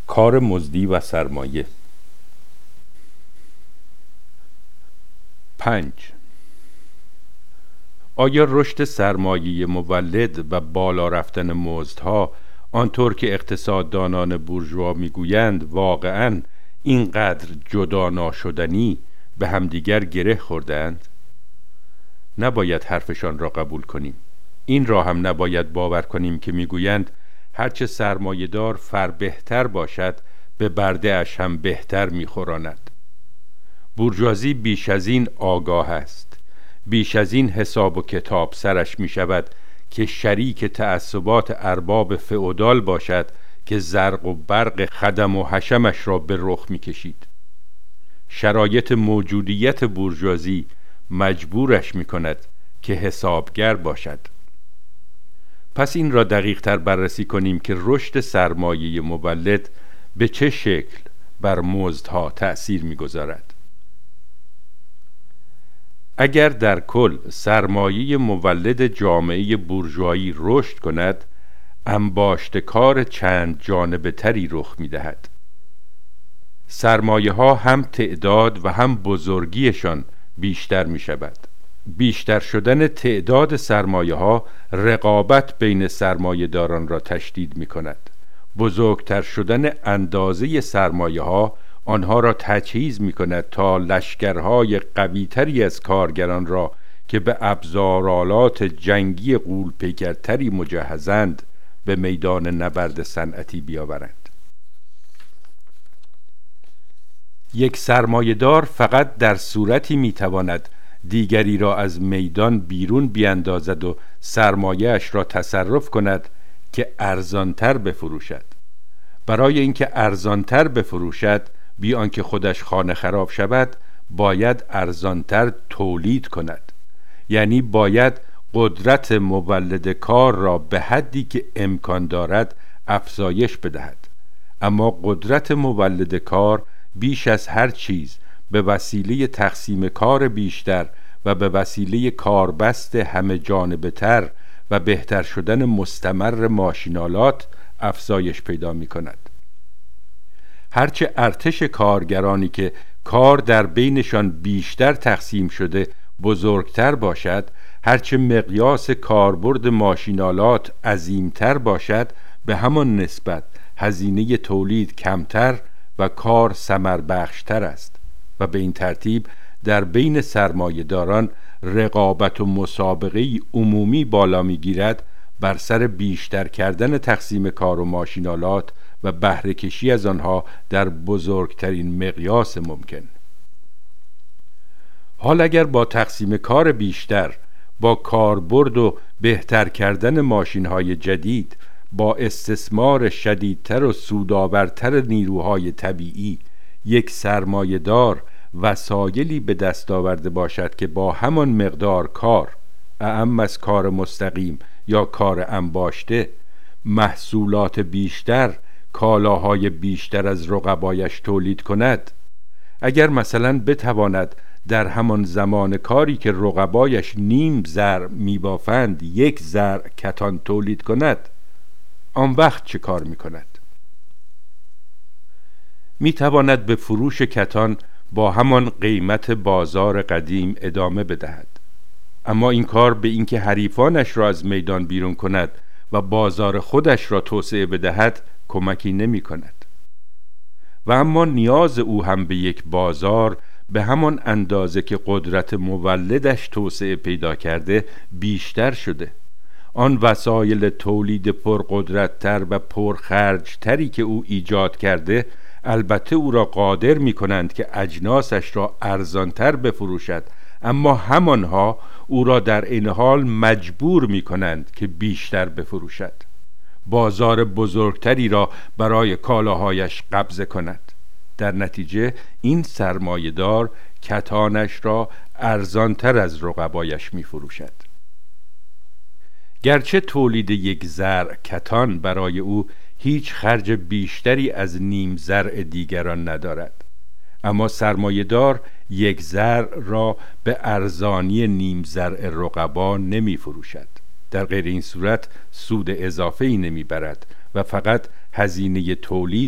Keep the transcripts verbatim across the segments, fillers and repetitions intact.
کار مزدی و سرمایه. پنج. آیا رشد سرمایه مولد و بالا رفتن مزدها آنطور که اقتصاددانان بورژوا میگویند واقعاً اینقدر جدا ناشدنی به همدیگر گره خوردند؟ نباید حرفشان را قبول کنیم. این را هم نباید باور کنیم که میگویند هرچه سرمایه‌دار فر بهتر باشد به برده اش هم بهتر میخوراند. بورژوازی بیش از این آگاه است، بیش از این حساب و کتاب سرش می شود که شریک تعصبات ارباب فئودال باشد که زرق و برق خدم و حشمش را به رخ می کشید. شرایط موجودیت بورژوازی مجبورش می کند که حسابگر باشد. پس این را دقیق تر بررسی کنیم که رشد سرمایه مولد به چه شکل بر مزدها تأثیر می گذارد. اگر در کل سرمایه مولد جامعه بورژوایی رشد کند، انباشتکار چند جانبه تری رخ می دهد. سرمایه ها هم تعداد و هم بزرگیشان بیشتر می شود. بیشتر شدن تعداد سرمایه ها رقابت بین سرمایه داران را تشدید می کند. بزرگتر شدن اندازه سرمایه ها آنها را تجهیز می کند تا لشکرهای قویتری از کارگران را که به ابزارآلات جنگی غول‌پیکرتری مجهزند به میدان نبرد صنعتی بیاورند. یک سرمایه‌دار فقط در صورتی می تواند دیگری را از میدان بیرون بیاندازد و سرمایه‌اش را تصرف کند که ارزانتر بفروشد. برای اینکه ارزانتر بفروشد بی آنکه خودش خانه خراب شود باید ارزانتر تولید کند، یعنی باید قدرت مولد کار را به حدی که امکان دارد افزایش بدهد. اما قدرت مولد کار بیش از هر چیز به وسیله تقسیم کار بیشتر و به وسیله کاربست همه جانبه تر و بهتر شدن مستمر ماشینالات افزایش پیدا می کند. هرچه ارتش کارگرانی که کار در بینشان بیشتر تقسیم شده بزرگتر باشد، هرچه مقیاس کاربرد ماشینالات عظیمتر باشد، به همان نسبت هزینه تولید کمتر و کار ثمربخشتر است و به این ترتیب در بین سرمایه داران رقابت و مسابقه عمومی بالا میگیرد بر سر بیشتر کردن تقسیم کار و ماشینالات و بهره کشی از آنها در بزرگترین مقیاس ممکن. حال اگر با تقسیم کار بیشتر، با کاربرد و بهتر کردن ماشین‌های جدید، با استثمار شدیدتر و سودآورتر نیروهای طبیعی یک سرمایه‌دار وسایلی به دست آورده باشد که با همان مقدار کار، اعم از کار مستقیم یا کار انباشته، محصولات بیشتر، کالاهای بیشتر از رقبایش تولید کند، اگر مثلا بتواند در همان زمان کاری که رقبایش نیم زر میبافند یک زر کتان تولید کند، آن وقت چه کار میکند؟ میتواند به فروش کتان با همان قیمت بازار قدیم ادامه بدهد. اما این کار به اینکه حریفانش را از میدان بیرون کند و بازار خودش را توسعه بدهد کمکی نمی کند. و اما نیاز او هم به یک بازار به همان اندازه که قدرت مولدش توسعه پیدا کرده بیشتر شده. آن وسایل تولید پرقدرت‌تر و پرخرج‌تری که او ایجاد کرده البته او را قادر می کنند که اجناسش را ارزانتر بفروشد، اما همانها او را در این حال مجبور می کنند که بیشتر بفروشد، بازار بزرگتری را برای کالاهایش قبضه کند. در نتیجه این سرمایه‌دار کتانش را ارزانتر از رقبایش می فروشد. گرچه تولید یک زرع کتان برای او هیچ خرج بیشتری از نیم زرع دیگران ندارد، اما سرمایه‌دار یک زرع را به ارزانی نیم زرع رقبا نمی فروشد. در غیر این صورت سود اضافه‌ای نمی برد و فقط هزینه تولید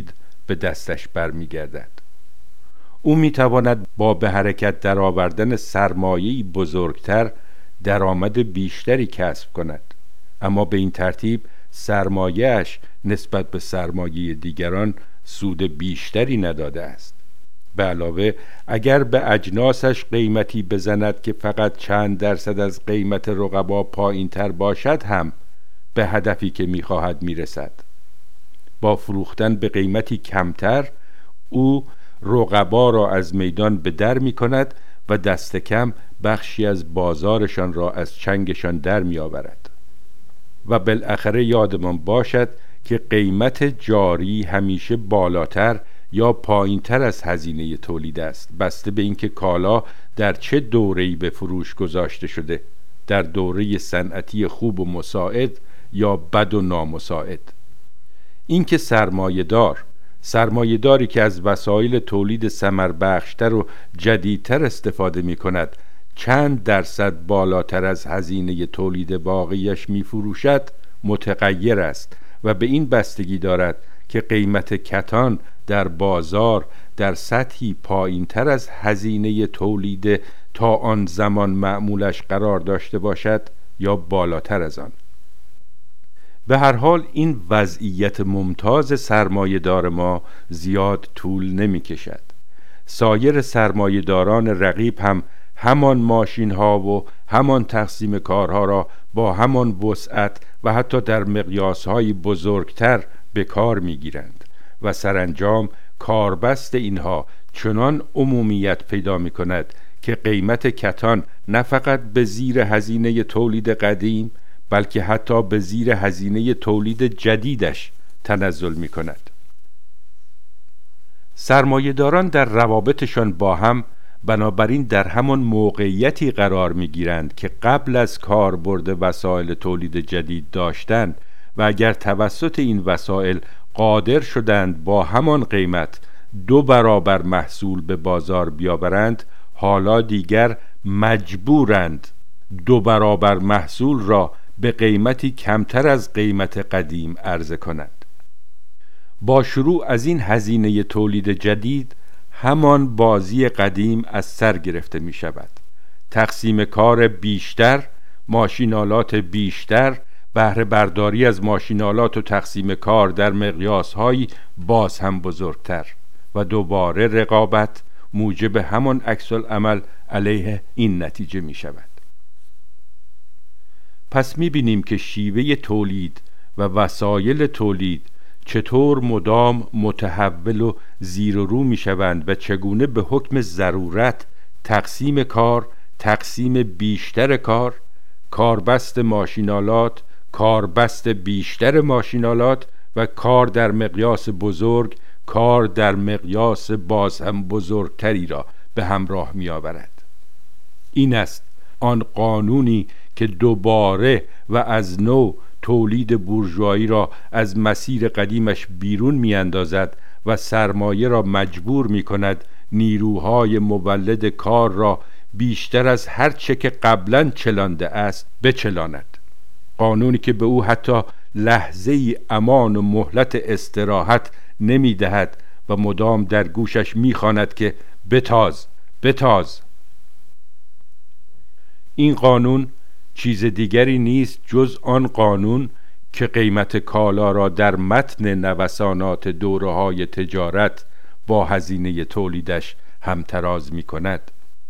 به دستش برمیگردد. او میتواند با به حرکت درآوردن سرمایه‌ای بزرگتر درآمد بیشتری کسب کند، اما به این ترتیب سرمایه‌اش نسبت به سرمایه دیگران سود بیشتری نداده است. به علاوه اگر به اجناسش قیمتی بزند که فقط چند درصد از قیمت رقبا پایین تر باشد هم به هدفی که میخواهد میرسد. با فروختن به قیمتی کمتر او رقبا را از میدان به در میکند و دست کم بخشی از بازارشان را از چنگشان در میآورد. و بالاخره یادمان باشد که قیمت جاری همیشه بالاتر یا پایین تر از هزینه تولید است، بسته به اینکه کالا در چه دوره‌ای به فروش گذاشته شده، در دوره صنعتی خوب و مساعد یا بد و نامساعد. اینکه سرمایه‌دار سرمایه‌داری که از وسایل تولید ثمربخشتر و جدیدتر استفاده می‌کند چند درصد بالاتر از هزینه تولید واقعیش می‌فروشد متغیر است و به این بستگی دارد که قیمت کتان در بازار در سطحی پایین تر از هزینه تولید تا آن زمان معمولش قرار داشته باشد یا بالاتر از آن. به هر حال این وضعیت ممتاز سرمایه‌دار ما زیاد طول نمی کشد. سایر سرمایه‌داران رقیب هم همان ماشین ها و همان تقسیم کارها را با همان وسعت و حتی در مقیاس های بزرگتر به کار می گیرند و سرانجام کاربست اینها چنان عمومیت پیدا می کند که قیمت کتان نه فقط به زیر هزینه تولید قدیم بلکه حتی به زیر هزینه تولید جدیدش تنزل می کند. سرمایه‌داران در روابطشان با هم بنابراین در همان موقعیتی قرار می گیرند که قبل از کاربرد وسایل تولید جدید داشتند و اگر توسط این وسایل قادر شدند با همان قیمت دو برابر محصول به بازار بیاورند، حالا دیگر مجبورند دو برابر محصول را به قیمتی کمتر از قیمت قدیم عرضه کنند. با شروع از این هزینه تولید جدید همان بازی قدیم از سر گرفته می شود. تقسیم کار بیشتر، ماشینالات بیشتر، بهره برداری از ماشینالات و تقسیم کار در مقیاس‌های باز هم بزرگتر و دوباره رقابت موجب همان عکس العمل علیه این نتیجه می شود. پس می بینیم که شیوه تولید و وسایل تولید چطور مدام متحول و زیر و رو می شوند و چگونه به حکم ضرورت تقسیم کار، تقسیم بیشتر کار، کاربست ماشینالات، کاربست بیشتر ماشینالات و کار در مقیاس بزرگ، کار در مقیاس باز هم بزرگتری را به همراه می آورد. این است آن قانونی که دوباره و از نو تولید بورژوایی را از مسیر قدیمش بیرون می اندازد و سرمایه را مجبور می کند نیروهای مولد کار را بیشتر از هر چه که قبلا چلانده است بچلاند. قانونی که به او حتی لحظه ای امان و مهلت استراحت نمی دهد و مدام در گوشش می خواند که بتاز بتاز. این قانون چیز دیگری نیست جز آن قانون که قیمت کالا را در متن نوسانات دوره‌های تجارت با هزینه تولیدش همتراز می کند.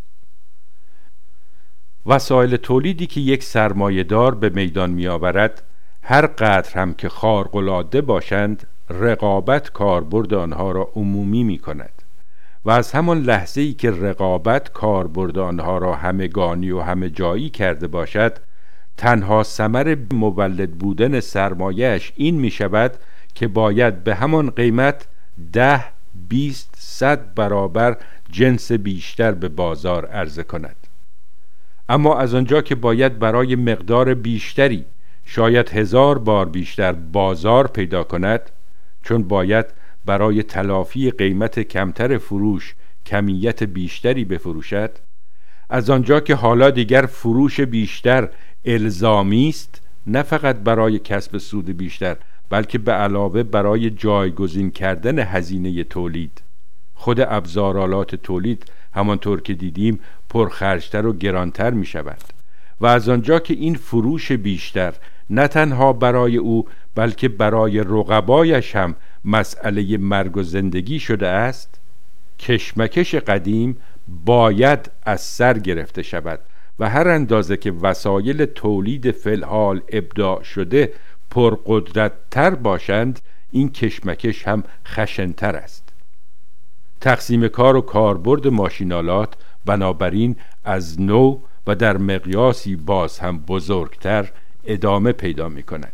وسایل تولیدی که یک سرمایه‌دار به میدان می آورد هر قدر هم که خارق‌العاده باشند رقابت کاربرد آنها را عمومی می کند و از همان لحظه ای که رقابت کاربرد آنها را همگانی و همه جایی کرده باشد تنها ثمر مولد بودن سرمایه‌اش این می شود که باید به همان قیمت ده، بیست، صد برابر جنس بیشتر به بازار عرضه کند. اما از آنجا که باید برای مقدار بیشتری شاید هزار بار بیشتر بازار پیدا کند، چون باید برای تلافی قیمت کمتر فروش کمیت بیشتری بفروشد، از آنجا که حالا دیگر فروش بیشتر الزامی است نه فقط برای کسب سود بیشتر بلکه به علاوه برای جایگزین کردن هزینه تولید، خود ابزارالات تولید همانطور که دیدیم پرخرجتر و گرانتر می شود و از آنجا که این فروش بیشتر نه تنها برای او بلکه برای رقبایش هم مسئله مرگ و زندگی شده است، کشمکش قدیم باید از سر گرفته شود و هر اندازه که وسایل تولید فعال ابداع شده پرقدرت تر باشند، این کشمکش هم خشنتر است. تقسیم کار و کاربرد ماشینالات بنابراین از نو و در مقیاسی باز هم بزرگتر ادامه پیدا می کند.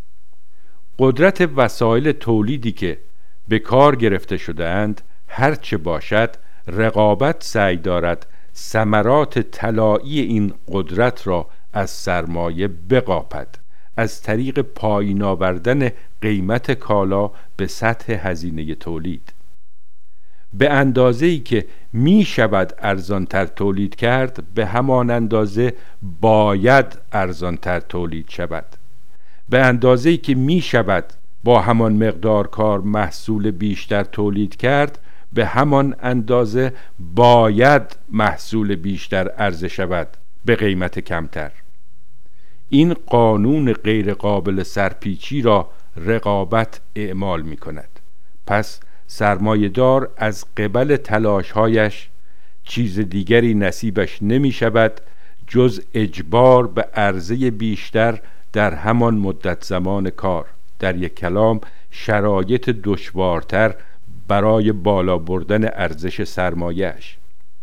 قدرت وسایل تولیدی که به کار گرفته شده اند هرچه باشد، رقابت سعی دارد ثمرات طلایی این قدرت را از سرمایه بقاپد از طریق پایین آوردن قیمت کالا به سطح هزینه تولید. به اندازه‌ای که می شود ارزانتر تولید کرد، به همان اندازه باید ارزانتر تولید شود. به اندازه‌ای که می شود با همان مقدار کار محصول بیشتر تولید کرد، به همان اندازه باید محصول بیشتر عرضه شود به قیمت کمتر. این قانون غیر قابل سرپیچی را رقابت اعمال می کند. پس سرمایه‌دار از قبل تلاش‌هایش چیز دیگری نصیبش نمی شود جز اجبار به عرضه بیشتر در همان مدت زمان کار، در یک کلام شرایط دشوارتر برای بالا بردن ارزش سرمایه‌اش.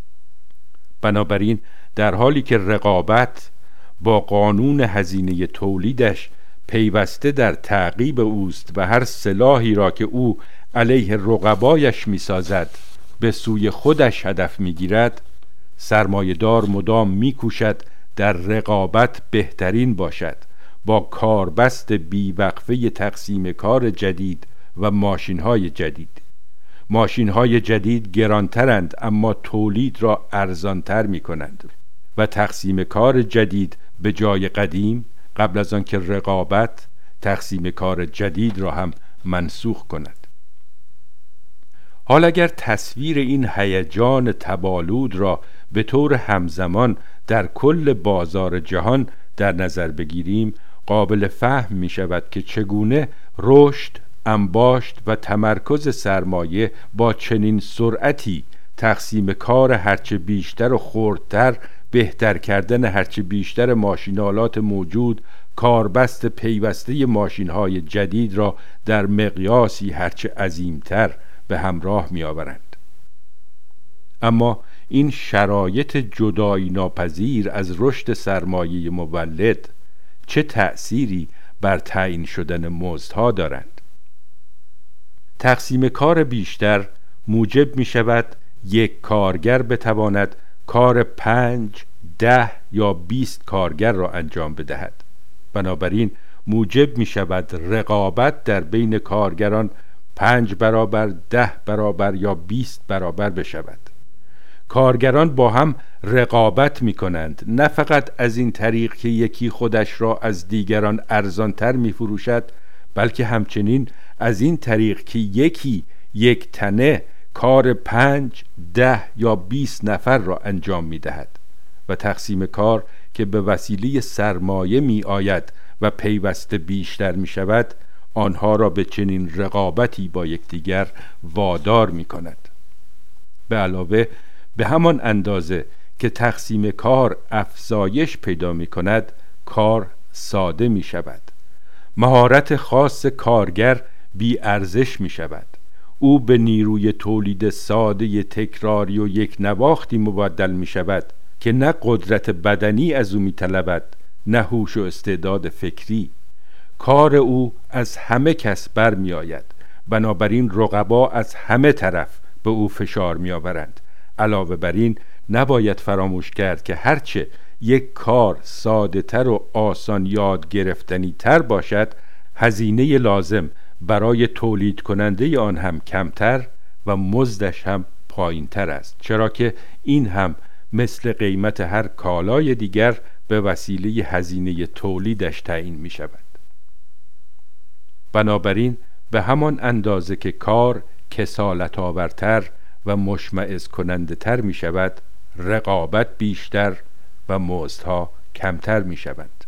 بنابراین در حالی که رقابت با قانون هزینه تولیدش پیوسته در تعقیب اوست و هر سلاحی را که او علیه رقبایش می‌سازد به سوی خودش هدف می‌گیرد، سرمایه‌دار مدام می‌کوشد در رقابت بهترین باشد با کاربست بیوقفه تقسیم کار جدید و ماشین‌های جدید. ماشین‌های جدید گرانترند اما تولید را ارزانتر می‌کنند و تقسیم کار جدید به جای قدیم قبل از آن که رقابت تقسیم کار جدید را هم منسوخ کند. حال اگر تصویر این هیجان تبالود را به طور همزمان در کل بازار جهان در نظر بگیریم، قابل فهم می شود که چگونه رشد، انباشت و تمرکز سرمایه با چنین سرعتی تقسیم کار هرچه بیشتر و خردتر، بهتر کردن هرچه بیشتر ماشینالات موجود، کاربست پیوسته ماشین‌های جدید را در مقیاسی هرچه عظیمتر به همراه می آورند. اما این شرایط جدایی ناپذیر از رشد سرمایه مولد چه تأثیری بر تعیین شدن مزدها دارند؟ تقسیم کار بیشتر موجب می شود یک کارگر بتواند کار پنج، ده یا بیست کارگر را انجام بدهد. بنابراین موجب می شود رقابت در بین کارگران پنج برابر، ده برابر یا بیست برابر بشود. کارگران با هم رقابت می کنند، نه فقط از این طریق که یکی خودش را از دیگران ارزانتر می فروشد، بلکه همچنین از این طریق که یکی یک تنه کار پنج، ده یا بیست نفر را انجام می دهد و تقسیم کار که به وسیله سرمایه می آید و پیوسته بیشتر می شود، آنها را به چنین رقابتی با یکدیگر وادار می کند. به علاوه به همان اندازه که تقسیم کار افزایش پیدا می کند، کار ساده می شود. مهارت خاص کارگر بی ارزش می شود. او به نیروی تولید ساده تکراری و یک نواختی مبدل می شود که نه قدرت بدنی از او می طلبد، نه هوش و استعداد فکری. کار او از همه کس بر می آید، بنابراین رقبا از همه طرف به او فشار می آورند. علاوه بر این نباید فراموش کرد که هرچه یک کار ساده تر و آسان یاد گرفتنی تر باشد، هزینه لازم برای تولید کننده آن هم کمتر و مزدش هم پایین تر است، چرا که این هم مثل قیمت هر کالای دیگر به وسیله هزینه تولیدش تعیین می شود. بنابراین به همان اندازه که کار کسالت آورتر و مشمئز کننده تر می شود، رقابت بیشتر و مزدها کمتر می شوند.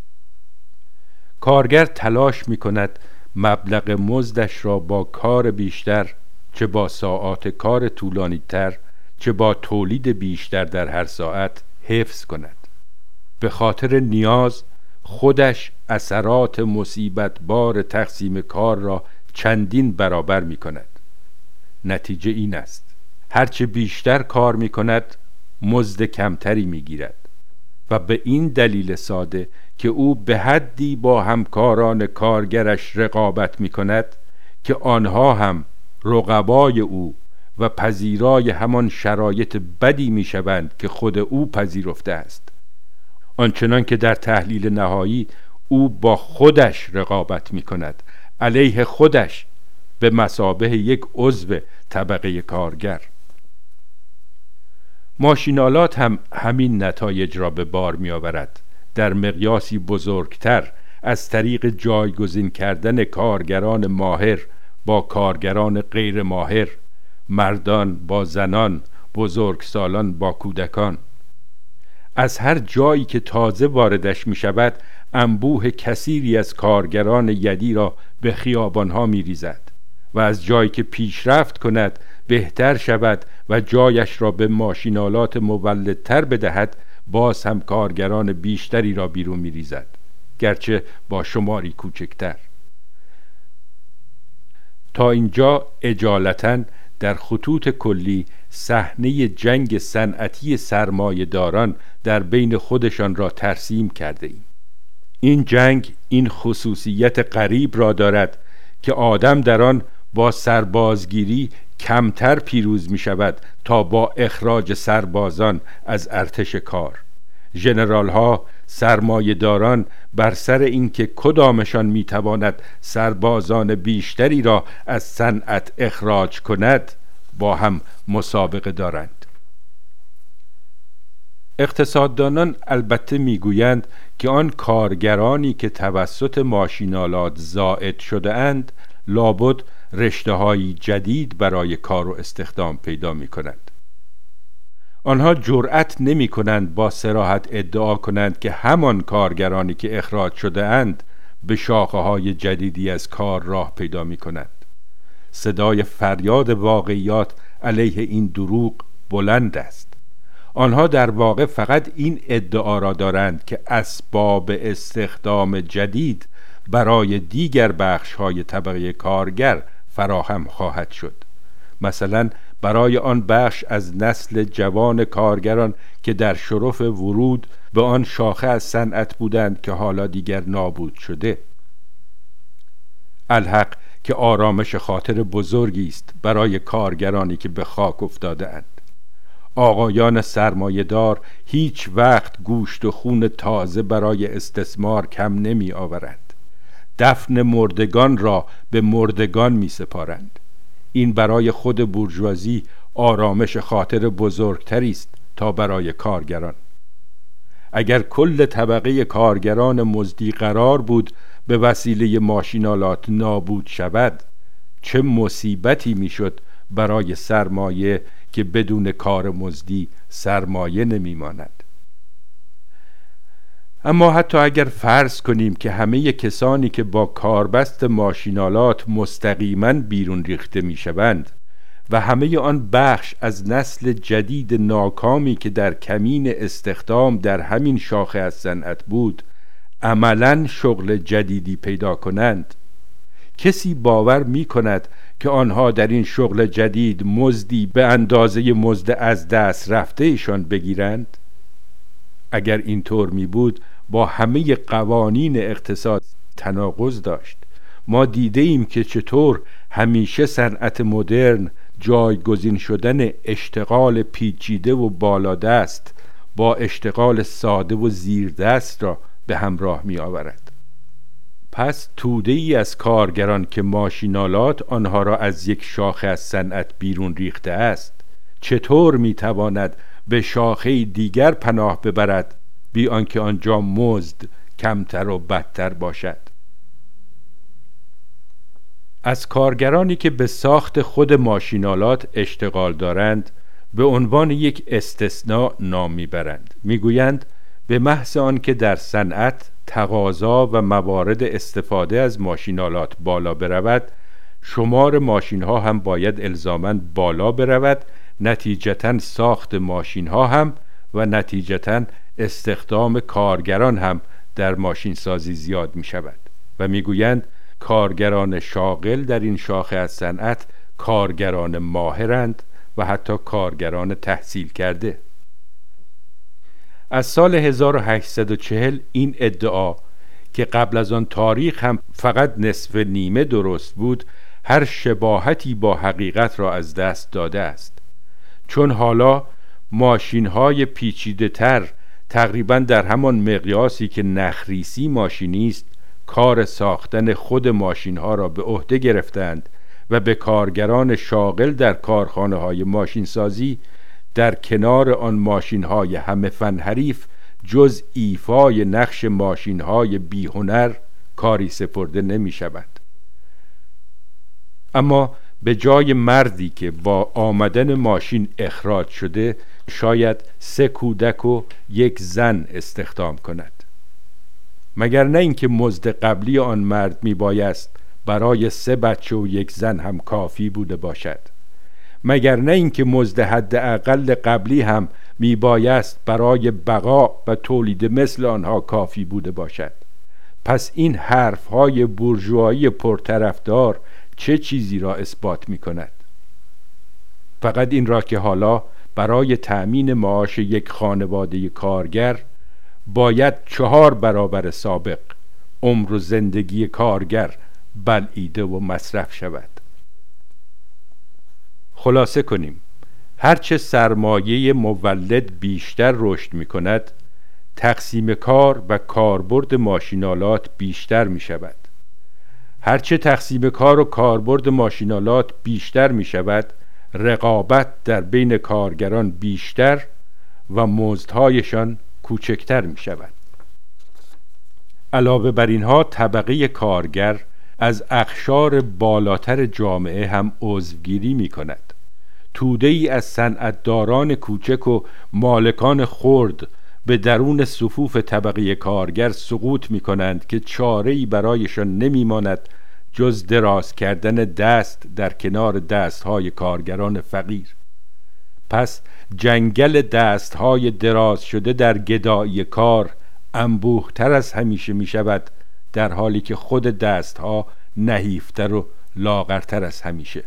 کارگر تلاش می کند مبلغ مزدش را با کار بیشتر، چه با ساعات کار طولانی تر، چه با تولید بیشتر در هر ساعت حفظ کند. به خاطر نیاز خودش اثرات مصیبت بار تقسیم کار را چندین برابر می کند. نتیجه این است: هرچه بیشتر کار می کند مزد کمتری می گیرد و به این دلیل ساده که او به حدی با همکاران کارگرش رقابت می کند که آنها هم رقبای او و پذیرای همان شرایط بدی می شوند که خود او پذیرفته است، آنچنان که در تحلیل نهایی او با خودش رقابت می کند، علیه خودش، به مثابه یک عضو طبقه کارگر. ماشینالات هم همین نتایج را به بار می آورد، در مقیاسی بزرگتر از طریق جایگزین کردن کارگران ماهر با کارگران غیر ماهر، مردان با زنان، بزرگسالان با کودکان. از هر جایی که تازه واردش می شود انبوه کثیری از کارگران یدی را به خیابانها می ریزد و از جایی که پیشرفت کند بهتر شود و جایش را به ماشینالات مولدتر بدهد، باز هم کارگران بیشتری را بیرون می ریزد، گرچه با شماری کوچکتر. تا اینجا اجالتاً در خطوط کلی صحنه جنگ صنعتی سرمایه‌داران در بین خودشان را ترسیم کرده ایم. این جنگ این خصوصیت غریب را دارد که آدم در آن با سربازگیری کمتر پیروز می شود تا با اخراج سربازان از ارتش کار. ژنرال ها، سرمایه داران بر سر اینکه کدامشان می تواند سربازان بیشتری را از صنعت اخراج کند با هم مسابقه دارند. اقتصاددانان البته میگویند که آن کارگرانی که توسط ماشینالات زائد شده اند لابد رشته‌های جدید برای کار و استخدام پیدا می کنند. آنها جرأت نمی کنند با صراحت ادعا کنند که همان کارگرانی که اخراج شده اند به شاخه های جدیدی از کار راه پیدا می کنند. صدای فریاد واقعیات علیه این دروغ بلند است. آنها در واقع فقط این ادعا را دارند که اسباب استخدام جدید برای دیگر بخش‌های طبقه کارگر فراهم خواهد شد. مثلا برای آن بخش از نسل جوان کارگران که در شرف ورود به آن شاخه از صنعت بودند که حالا دیگر نابود شده. الحق که آرامش خاطر بزرگی است برای کارگرانی که به خاک افتاده اند. آقایان سرمایه‌دار هیچ وقت گوشت و خون تازه برای استثمار کم نمی آورند. دفن مردگان را به مردگان می سپارند. این برای خود بورژوازی آرامش خاطر بزرگتری است تا برای کارگران. اگر کل طبقه کارگران مزدی قرار بود به وسیله ماشینالات نابود شود، چه مصیبتی میشد برای سرمایه که بدون کار مزدی سرمایه نمیماند. اما حتی اگر فرض کنیم که همه کسانی که با کاربست ماشینالات مستقیما بیرون ریخته میشوند و همه آن بخش از نسل جدید ناکامی که در کمین استخدام در همین شاخه از صنعت بود عملاً شغل جدیدی پیدا کنند، کسی باور می کند که آنها در این شغل جدید مزدی به اندازه مزد از دست رفته ایشان بگیرند؟ اگر اینطور می بود با همه قوانین اقتصاد تناقض داشت. ما دیده ایم که چطور همیشه صنعت مدرن جایگزین شدن اشتغال پیچیده و بالادست با اشتغال ساده و زیردست را به همراه می آورد. پس توده ای از کارگران که ماشینالات آنها را از یک شاخه از صنعت بیرون ریخته است، چطور می تواند به شاخه دیگر پناه ببرد بی آنکه آنجا مزد کمتر و بدتر باشد؟ از کارگرانی که به ساخت خود ماشین‌آلات اشتغال دارند به عنوان یک استثناء نام میبرند. میگویند به محض آن که در صنعت تقاضا و موارد استفاده از ماشین‌آلات بالا برود، شمار ماشین‌ها هم باید الزاماً بالا برود، نتیجتاً ساخت ماشین‌ها هم و نتیجتاً استخدام کارگران هم در ماشین سازی زیاد می شود و میگویند کارگران شاغل در این شاخه از صنعت کارگران ماهرند و حتی کارگران تحصیل کرده. از سال هزار و هشتصد و چهل این ادعا که قبل از آن تاریخ هم فقط نصف نیمه درست بود، هر شباهتی با حقیقت را از دست داده است، چون حالا ماشین‌های پیچیده‌تر تقریباً در همان مقیاسی که نخریسی ماشینی است کار ساختن خود ماشین‌ها را به عهده گرفتند و به کارگران شاغل در کارخانه‌های ماشین سازی در کنار آن ماشین‌های همه فن حریف جز ایفای نقش ماشین‌های بی‌هنر کاری سپرده نمی‌شود. اما به جای مردی که با آمدن ماشین اخراج شده شاید سه کودک و یک زن استخدام کند، مگر نه اینکه مزد قبلی آن مرد می بایست برای سه بچه و یک زن هم کافی بوده باشد، مگر نه اینکه مزد حداقل قبلی هم می بایست برای بقا و تولید مثل آنها کافی بوده باشد. پس این حرفهای بورژوایی پرطرفدار چه چیزی را اثبات می کند؟ فقط این را که حالا برای تأمین معاش یک خانواده کارگر باید چهار برابر سابق عمر و زندگی کارگر بلعیده و مصرف شود. خلاصه کنیم، هرچه سرمایه مولد بیشتر رشد می کند، تقسیم کار و کاربرد ماشین‌آلات بیشتر می شود. هرچه تقسیم کار و کاربرد ماشین‌آلات بیشتر می شود، رقابت در بین کارگران بیشتر و مزدهایشان کوچکتر می شود. علاوه بر اینها طبقه کارگر از اقشار بالاتر جامعه هم عضوگیری می کند. توده ای از صنعتداران کوچک و مالکان خرد به درون صفوف طبقه کارگر سقوط می کنند که چاره‌ای برایشان نمی ماند جز دراز کردن دست در کنار دستهای کارگران فقیر. پس جنگل دستهای دراز شده در گدایی کار انبوه‌تر از همیشه می شود، در حالی که خود دستها نحیفتر و لاغرتر از همیشه.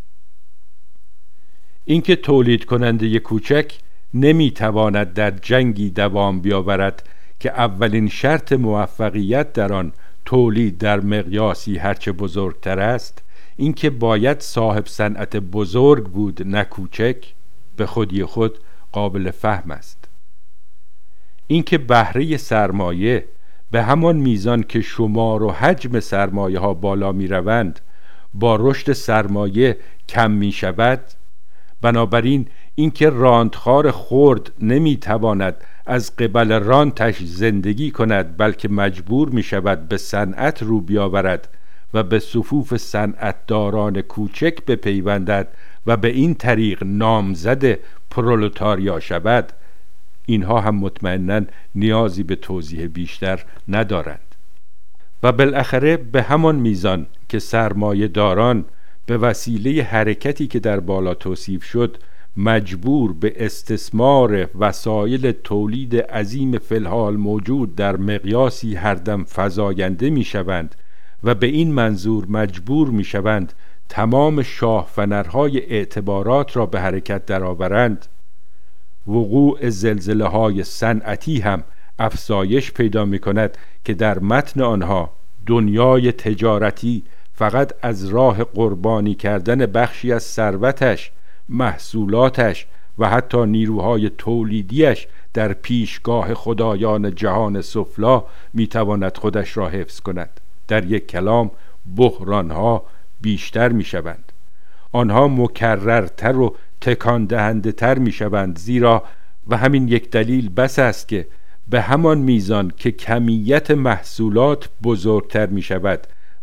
اینکه تولید کننده کوچک نمی تواند در جنگی دوام بیاورد که اولین شرط موفقیت در آن تولید در مقیاسی هرچه بزرگتر است، اینکه باید صاحب صنعت بزرگ بود نه کوچک، به خودی خود قابل فهم است. اینکه بهره سرمایه به همان میزان که شمار و حجم سرمایه ها بالا می روند با رشد سرمایه کم می شود، بنابراین اینکه راندخار خرد نمی تواند از قبل رانتش زندگی کند بلکه مجبور می شود به صنعت رو بیاورد و به صفوف صنعتداران کوچک بپیوندد و به این طریق نامزد پرولتاریا شود، اینها هم مطمئناً نیازی به توضیح بیشتر ندارند. و بالاخره به همان میزان که سرمایه داران به وسیله حرکتی که در بالا توصیف شد مجبور به استثمار وسایل تولید عظیم فی الحال موجود در مقیاسی هر دم فزاینده می شوند و به این منظور مجبور می شوند تمام شاهفنرهای اعتبارات را به حرکت درآورند، وقوع زلزله های صنعتی هم افزایش پیدا می کند که در متن آنها دنیای تجارتی فقط از راه قربانی کردن بخشی از ثروتش، محصولاتش و حتی نیروهای تولیدیش در پیشگاه خدایان جهان سفلی می تواند خودش را حفظ کند. در یک کلام بحرانها بیشتر می شوند. آنها مکررتر و تکان دهنده تر می شوند، زیرا و همین یک دلیل بس است که به همان میزان که کمیت محصولات بزرگتر می شود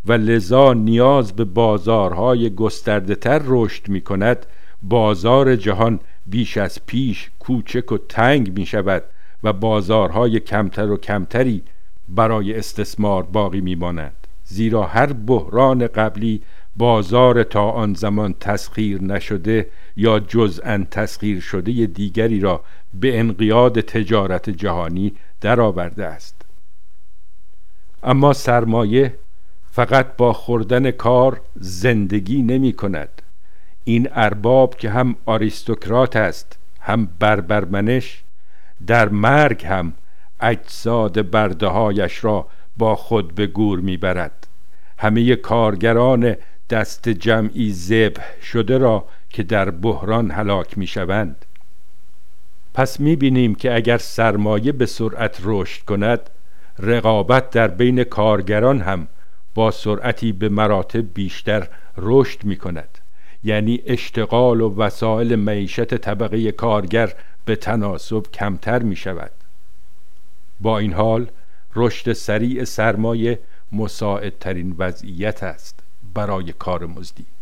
و لذا نیاز به بازارهای گسترده تر رشد می کند، بازار جهان بیش از پیش کوچک و تنگ می شود و بازارهای کمتر و کمتری برای استثمار باقی می مانند. زیرا هر بحران قبلی بازار تا آن زمان تسخیر نشده یا جزءاً تسخیر شده دیگری را به انقیاد تجارت جهانی درآورده است. اما سرمایه فقط با خوردن کار زندگی نمی کند. این ارباب که هم آریستوکرات است هم بربرمنش، در مرگ هم اجساد برده هایش را با خود به گور می برد. همه کارگران دست جمعی ذبح شده را که در بحران هلاک می شوند. پس می بینیم که اگر سرمایه به سرعت رشد کند، رقابت در بین کارگران هم با سرعتی به مراتب بیشتر رشد می کند. یعنی اشتغال و وسایل معیشت طبقه کارگر به تناسب کمتر می شود. با این حال رشد سریع سرمایه مساعدترین وضعیت است برای کار مزدی.